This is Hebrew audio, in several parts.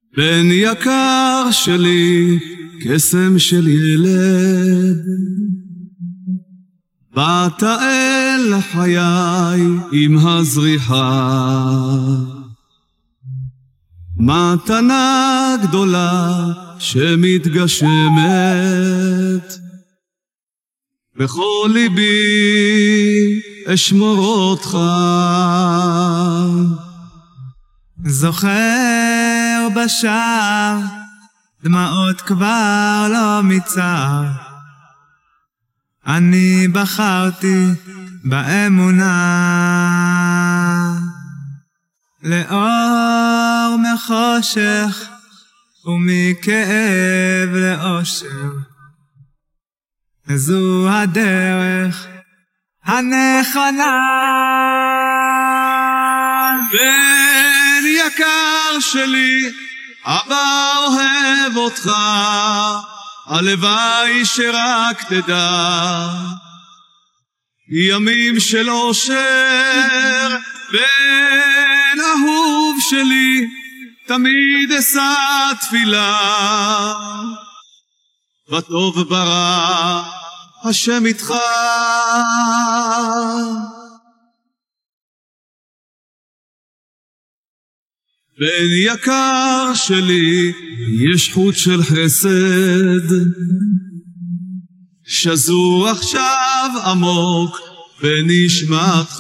בן יקר שלי, קסם של ילד, באת אל חיי עם הזריחה, מתנה גדולה שמתגשמת, בכל ליבי אשמור אותך. זוכר בשער, דמעות כבר לא מצער, אני בחרתי באמונה, לאור מחושך ומכאב לאושר, זו הדרך הנכונה. בן יקר שלי, אבא אוהב אותך, הלוואי שרק תדע, ימים של אושר. בן אהוב שלי, תמיד אשא תפילה, בטוב ברע השם איתך. בן יקר שלי, יש חוט של חסד שזור עכשיו עמוק בנשמתך,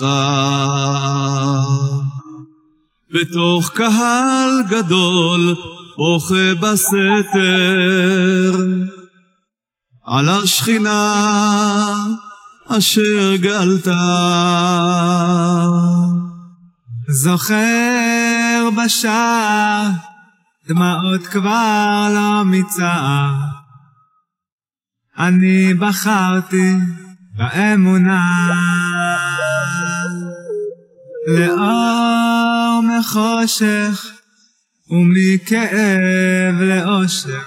בתוך קהל גדול בוכה בסתר על השכינה אשר גלת. זוכר בשער, דמעות כבר לא מצער, אני בחרתי באמונה, לאור מחושך ומכאב לאושר,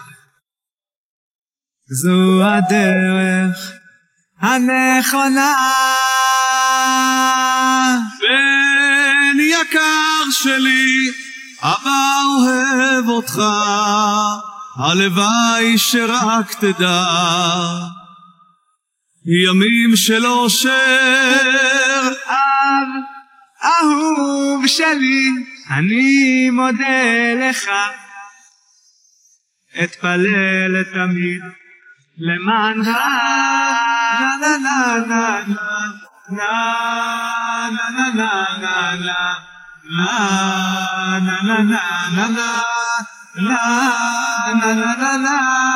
זו הדרך הנכונה. בן יקר שלי, אבא אוהב אותך, הלוואי שרק תדע, ימים של אושר. אב אהוב שלי, אני מודה לך, אתפלל תמיד למענך. נה נה נה נה נה נה נה נה נה נה נה נה נה נה.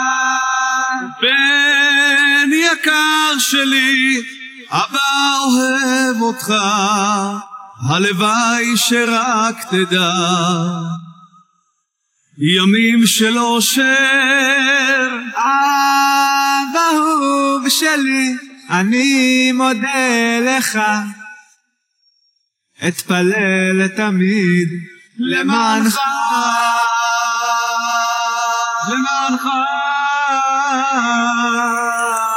בן יקר שלי, אבא אוהב אותך, הלוואי שרק תדע, ימים של אושר. אב אהוב שלי, אני מודה לך, אתפלל תמיד למענך. למענך